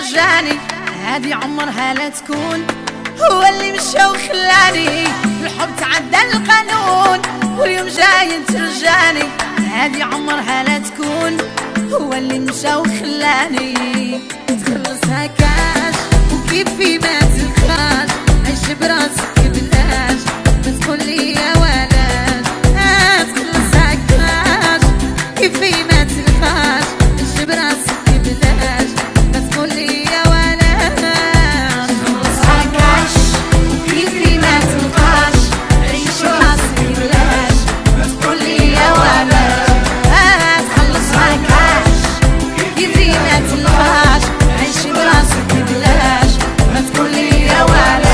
رجاني، هادي عمرها لا تكون. هو اللي مشى وخلاني، الحب تعدى القانون، واليوم جاي ترجاني، هادي عمرها لا تكون. هو اللي مشى وخلاني، تخلص هكاش وكيفي ما تلقاش، عيش براسك بلاش ما تقولي يا ولد. تخلص هكاش كيفي ما تلقاش، عيش براسك بلاش ما تقولي يا ولد. تخلص هكاش وكيفي ما تلقاش، عيش براسك بلاش ما تقولي يا ولد. تخلص هكاش كيفي ما تلقاش، عيش براسك بلاش ما تقولي يا ولد.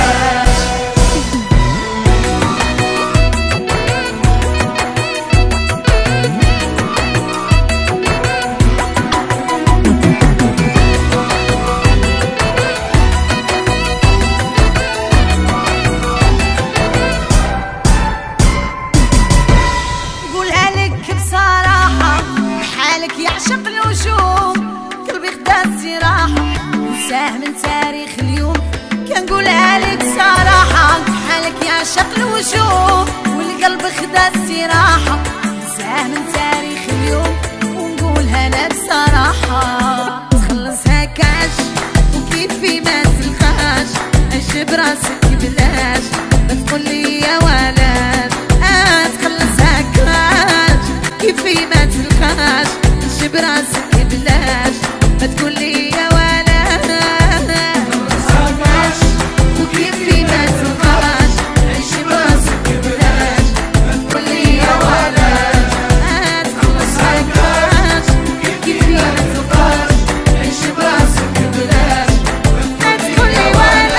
قولها لك بصراحة، حالك يعشق الوجوم، قلبي خدا السراحة نساه من تاريخ اليوم. كنقولها لك صراحة، حالك يعشق الوجوم، والقلب خدا السراحة نساه من تاريخ اليوم. ونقولها لك بصراحة، تخلص هكاش وكيفي ما تلقاش، عيش براسك بلاش ما تقولي يا ولد. تخلص هكاش كيفي ما تلقاش، عيش براسك بلاش ما تقولي يا ولد. تخلص هكاش وكيفي ما تلقاش، عيش براسك بلاش ما تقولي يا ولد. تخلص هكاش كيفي ما تلقاش، عيش براسك بلاش ما تقولي ولد.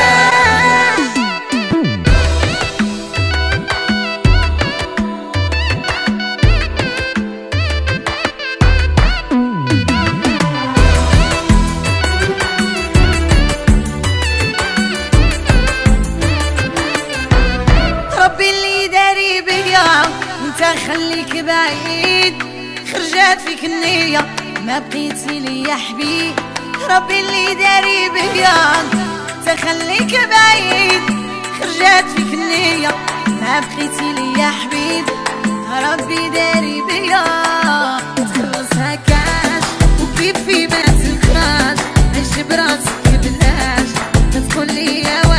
ربي اللي داري بيا وانت خليك بعيد، خرجت فيك النية ما بقيتي لي يا حبيب. ربي اللي داري بيا انت خليك بعيد، خرجت فيك النية ما بقيتي لي يا حبيب. ربي داري بيا، تخلص هكاش وكيفي ما تلقاش، عيش براسك بلاش ما تقولي يا ولد.